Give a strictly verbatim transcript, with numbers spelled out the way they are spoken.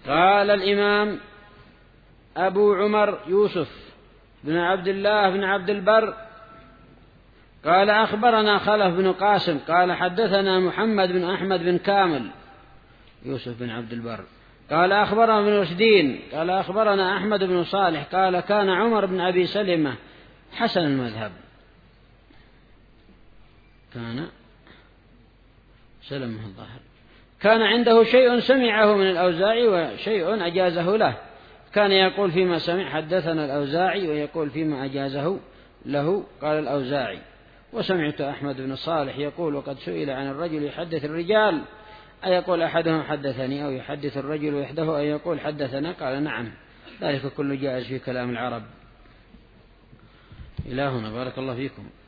قال الإمام أبو عمر يوسف بن عبد الله بن عبد البر قال أخبرنا خلف بن قاسم قال حدثنا محمد بن أحمد بن كامل يوسف بن عبد البر قال أخبرنا ابن رشدين قال أخبرنا أحمد بن صالح قال كان عمر بن أبي سلمة حسن المذهب كان سلمه الظاهر كان عنده شيء سمعه من الأوزاعي وشيء أجازه له، كان يقول فيما سمع حدثنا الأوزاعي ويقول فيما أجازه له قال الأوزاعي. وسمعت أحمد بن صالح يقول وقد سئل عن الرجل يحدث الرجال أيقول أحدهم حدثني أو يحدث الرجل وحده أي يقول حدثنا قال نعم، ذلك كله جائز في كلام العرب. إلهنا بارك الله فيكم.